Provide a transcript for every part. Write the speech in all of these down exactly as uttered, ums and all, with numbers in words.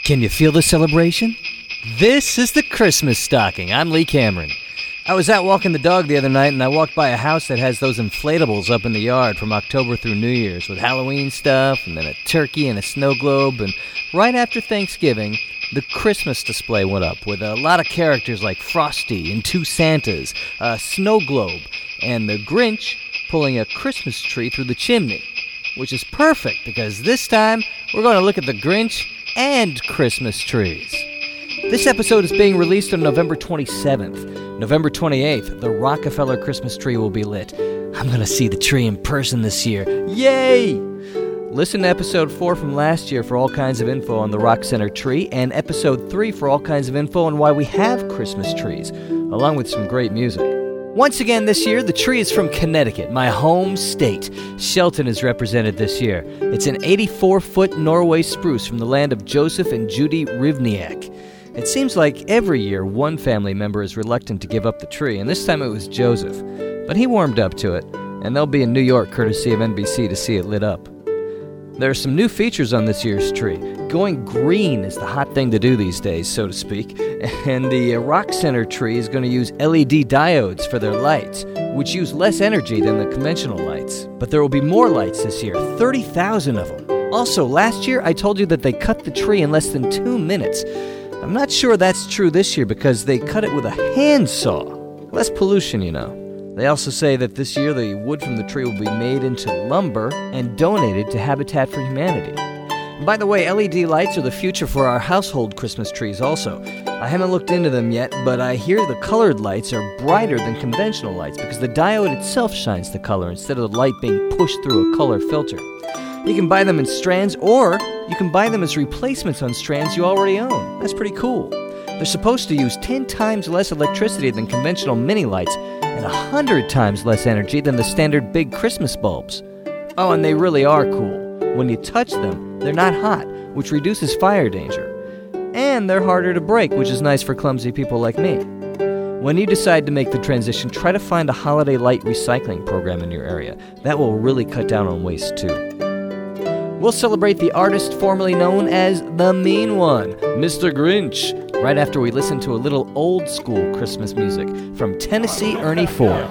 Can you feel the celebration? This is the Christmas stocking. I'm Lee Cameron. I was out walking the dog the other night, and I walked by a house that has those inflatables up in the yard from October through New Year's with Halloween stuff, and then a turkey and a snow globe, and right after Thanksgiving, the Christmas display went up with a lot of characters like Frosty and two Santas, a snow globe, and the Grinch pulling a Christmas tree through the chimney, which is perfect because this time we're going to look at the Grinch and Christmas trees. This episode is being released on November twenty-seventh. November twenty-eighth, the Rockefeller Christmas tree will be lit. I'm going to see the tree in person this year. Yay! Listen to episode four from last year for all kinds of info on the Rock Center tree, and episode three for all kinds of info on why we have Christmas trees, along with some great music. Once again this year, the tree is from Connecticut, my home state. Shelton is represented this year. It's an eighty-four foot Norway spruce from the land of Joseph and Judy Rivniak. It seems like every year one family member is reluctant to give up the tree, and this time it was Joseph. But he warmed up to it, and they'll be in New York courtesy of N B C to see it lit up. There are some new features on this year's tree. Going green is the hot thing to do these days, so to speak. And the Rock Center tree is going to use L E D diodes for their lights, which use less energy than the conventional lights. But there will be more lights this year, thirty thousand of them. Also, last year I told you that they cut the tree in less than two minutes. I'm not sure that's true this year because they cut it with a handsaw. Less pollution, you know. They also say that this year the wood from the tree will be made into lumber and donated to Habitat for Humanity. By the way, L E D lights are the future for our household Christmas trees also. I haven't looked into them yet, but I hear the colored lights are brighter than conventional lights because the diode itself shines the color instead of the light being pushed through a color filter. You can buy them in strands, or you can buy them as replacements on strands you already own. That's pretty cool. They're supposed to use ten times less electricity than conventional mini lights and one hundred times less energy than the standard big Christmas bulbs. Oh, and they really are cool. When you touch them, they're not hot, which reduces fire danger. And they're harder to break, which is nice for clumsy people like me. When you decide to make the transition, try to find a holiday light recycling program in your area. That will really cut down on waste too. We'll celebrate the artist formerly known as the Mean One, Mister Grinch, right after we listen to a little old-school Christmas music from Tennessee Ernie Ford.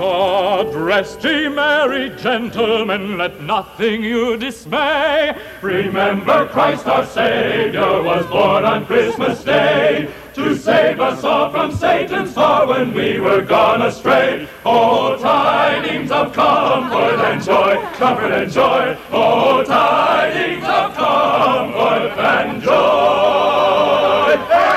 God rest ye merry gentlemen, let nothing you dismay. Remember Christ our Savior was born on Christmas Day, to save us all from Satan's power when we were gone astray. Oh, tidings of comfort and joy, comfort and joy. Oh, tidings of comfort and joy.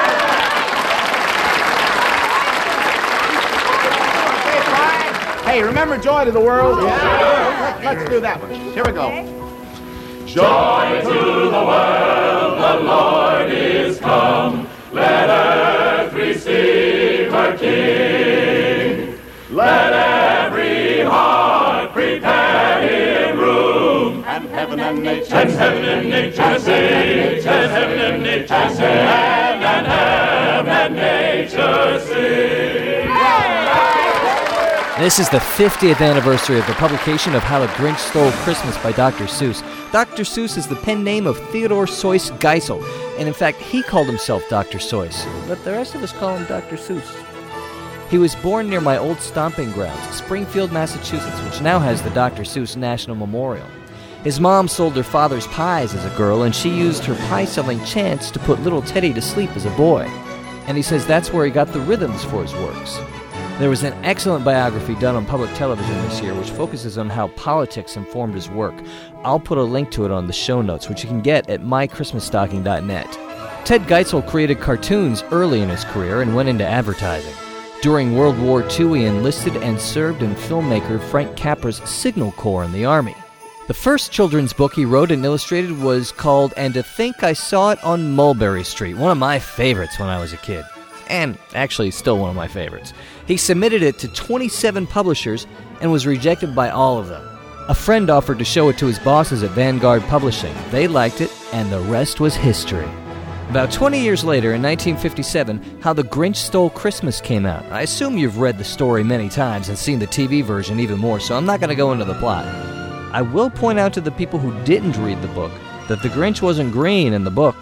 Hey, remember Joy to the World? Yeah. Let's do that one. Here we go. Joy to the world, the Lord is come. Let earth receive her King. Let every heart prepare him room. And heaven and nature And heaven and nature sing. And heaven and nature sing. And heaven and nature sing. This is the fiftieth anniversary of the publication of How the Grinch Stole Christmas by Doctor Seuss. Doctor Seuss is the pen name of Theodore Seuss Geisel, and in fact, he called himself Doctor Seuss, but the rest of us call him Doctor Seuss. He was born near my old stomping grounds, Springfield, Massachusetts, which now has the Doctor Seuss National Memorial. His mom sold her father's pies as a girl, and she used her pie-selling chance to put little Teddy to sleep as a boy. And he says that's where he got the rhythms for his works. There was an excellent biography done on public television this year which focuses on how politics informed his work. I'll put a link to it on the show notes, which you can get at my christmas stocking dot net. Ted Geisel created cartoons early in his career and went into advertising. During World War Two, he enlisted and served in filmmaker Frank Capra's Signal Corps in the Army. The first children's book he wrote and illustrated was called And to Think I Saw It on Mulberry Street, one of my favorites when I was a kid. And actually still one of my favorites. He submitted it to twenty-seven publishers and was rejected by all of them. A friend offered to show it to his bosses at Vanguard Publishing. They liked it, and the rest was history. About twenty years later, in nineteen fifty-seven, How the Grinch Stole Christmas came out. I assume you've read the story many times and seen the T V version even more, so I'm not going to go into the plot. I will point out to the people who didn't read the book that the Grinch wasn't green in the book.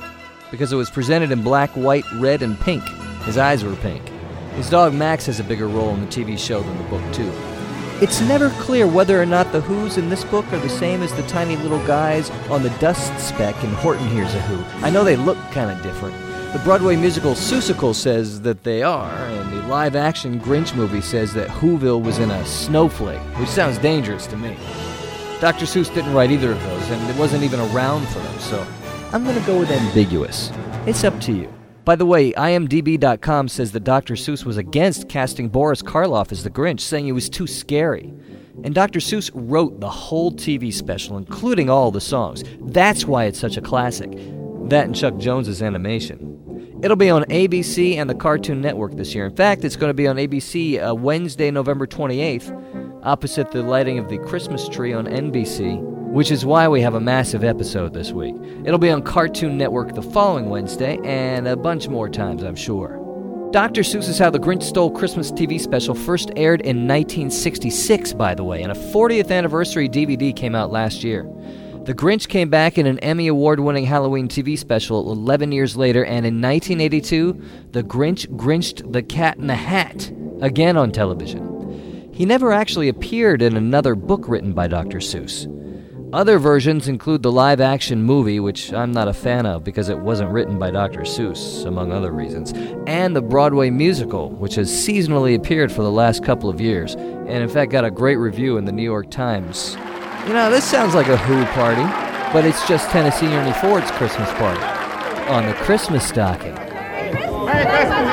because it was presented in black, white, red, and pink. His eyes were pink. His dog Max has a bigger role in the T V show than the book, too. It's never clear whether or not the Who's in this book are the same as the tiny little guys on the dust speck in Horton Hears a Who. I know they look kind of different. The Broadway musical Seussical says that they are, and the live-action Grinch movie says that Whoville was in a snowflake, which sounds dangerous to me. Doctor Seuss didn't write either of those, and it wasn't even around for them, so I'm going to go with ambiguous. It's up to you. By the way, I M D B dot com says that Doctor Seuss was against casting Boris Karloff as the Grinch, saying he was too scary. And Doctor Seuss wrote the whole T V special, including all the songs. That's why it's such a classic. That and Chuck Jones's animation. It'll be on A B C and the Cartoon Network this year. In fact, it's going to be on A B C uh, Wednesday, November twenty-eighth, opposite the lighting of the Christmas tree on N B C, which is why we have a massive episode this week. It'll be on Cartoon Network the following Wednesday, and a bunch more times, I'm sure. Doctor Seuss is How the Grinch Stole Christmas T V special first aired in nineteen sixty-six, by the way, and a fortieth anniversary D V D came out last year. The Grinch came back in an Emmy Award-winning Halloween T V special eleven years later, and in nineteen eighty-two, The Grinch Grinched the Cat in the Hat, again on television. He never actually appeared in another book written by Doctor Seuss. Other versions include the live-action movie, which I'm not a fan of because it wasn't written by Doctor Seuss, among other reasons, and the Broadway musical, which has seasonally appeared for the last couple of years, and in fact got a great review in the New York Times. You know, this sounds like a Who party, but it's just Tennessee Ernie Ford's Christmas party on the Christmas stocking. Merry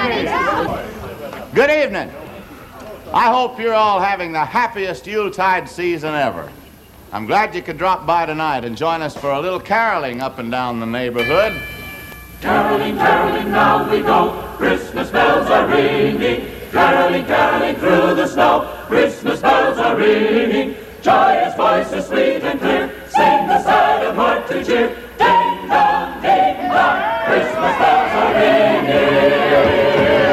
Christmas. Good evening. I hope you're all having the happiest Yuletide season ever. I'm glad you could drop by tonight and join us for a little caroling up and down the neighborhood. Caroling, caroling, now we go. Christmas bells are ringing. Caroling, caroling through the snow. Christmas bells are ringing. Joyous voices sweet and clear, sing the sad of heart to cheer. Ding dong, ding dong, Christmas bells are ringing.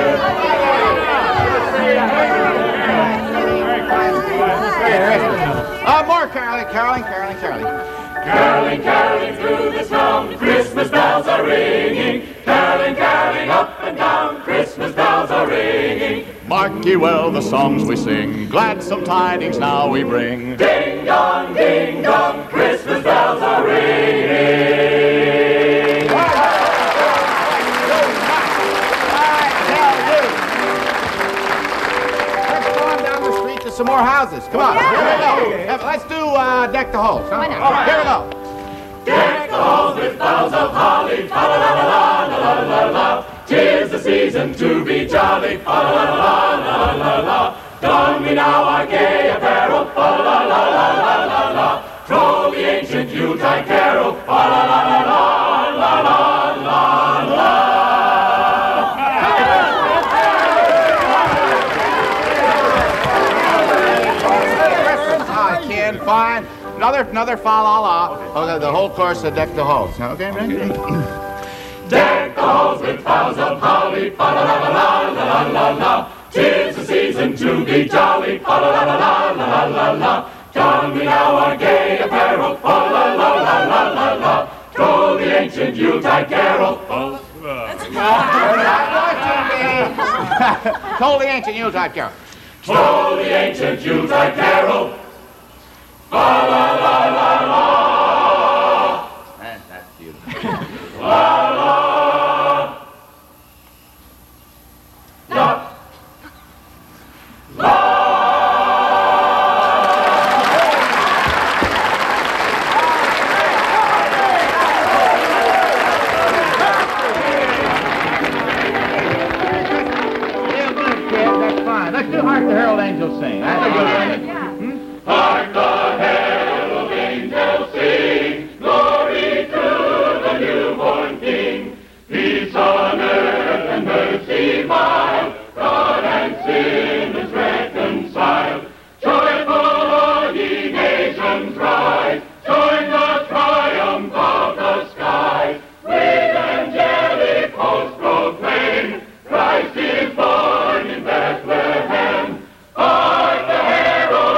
Uh, more caroling, caroling, caroling, caroling. Caroling, caroling through the snow, Christmas bells are ringing. Caroling, caroling up and down, Christmas bells are ringing. Mark ye well the songs we sing, gladsome tidings now we bring. Ding dong, ding dong, Christmas bells are ringing. I tell you. Let's go on down the street to some more houses. Come on, here we go. Yeah, let's do uh, Deck the Halls. Huh? Why not? All right, here we go. Deck the halls with boughs of holly, fa la la la la la la la. 'Tis the season to be jolly, fa la la la la la la. Don we now our gay apparel, fa la la la la la la. Throw the ancient Yuletide carol, fa la la la la la la la la. I can't find another another fa la la. Oh, the, the whole chorus of Deck the Halls. Okay, ready? Deck the halls with boughs of holly, fa la la la la la la la. 'Tis the season to be jolly, fa la la la la la la la. Don we now our gay apparel, fa la la la la la la. Throw the ancient Yuletide carol. Told the ancient Yuletide carol. Throw the ancient Yuletide carol. Fa la la la la. That, that's beautiful. La la. La. La. Real good, kid. That's fine. Let's do Hark the Herald Angels Sing. That's a good one. Hark the herald angels sing, glory to the newborn King. Peace on earth and mercy mild, God and sinners reconciled. Joyful all ye nations rise, join the triumph of the skies. With angelic hosts proclaim, Christ is born in Bethlehem. Hark the herald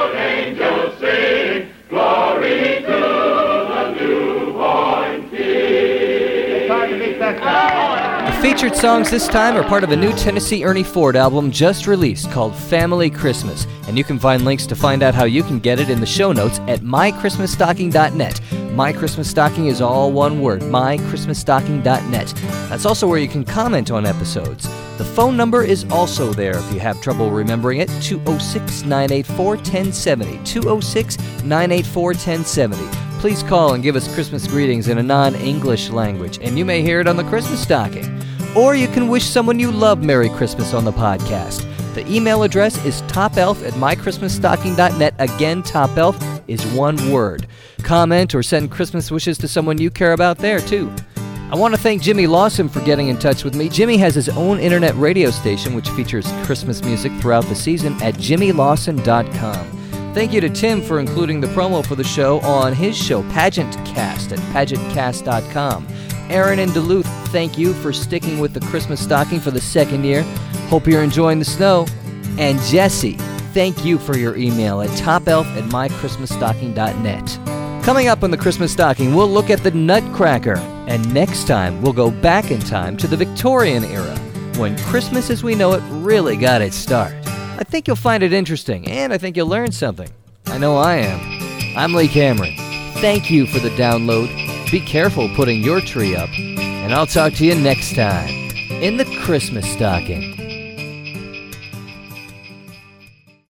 The featured songs this time are part of a new Tennessee Ernie Ford album just released called Family Christmas, and you can find links to find out how you can get it in the show notes at my christmas stocking dot net. My Christmas Stocking is all one word, my christmas stocking dot net. That's also where you can comment on episodes. The phone number is also there if you have trouble remembering it, two oh six, nine eight four, one oh seven oh, two oh six, nine eight four, one oh seven oh. Please call and give us Christmas greetings in a non-English language, and you may hear it on the Christmas Stocking. Or you can wish someone you love Merry Christmas on the podcast. The email address is topelf at my christmas stocking dot net. Again, topelf is one word. Comment or send Christmas wishes to someone you care about there, too. I want to thank Jimmy Lawson for getting in touch with me. Jimmy has his own internet radio station which features Christmas music throughout the season at jimmy lawson dot com. Thank you to Tim for including the promo for the show on his show, Pageant Cast, at pageant cast dot com. Aaron in Duluth, thank you for sticking with the Christmas Stocking for the second year. Hope you're enjoying the snow. And Jesse, thank you for your email at topelf at my christmas stocking dot net. Coming up on the Christmas Stocking, we'll look at the Nutcracker. And next time, we'll go back in time to the Victorian era, when Christmas as we know it really got its start. I think you'll find it interesting, and I think you'll learn something. I know I am. I'm Lee Cameron. Thank you for the download. Be careful putting your tree up, and I'll talk to you next time in the Christmas Stocking.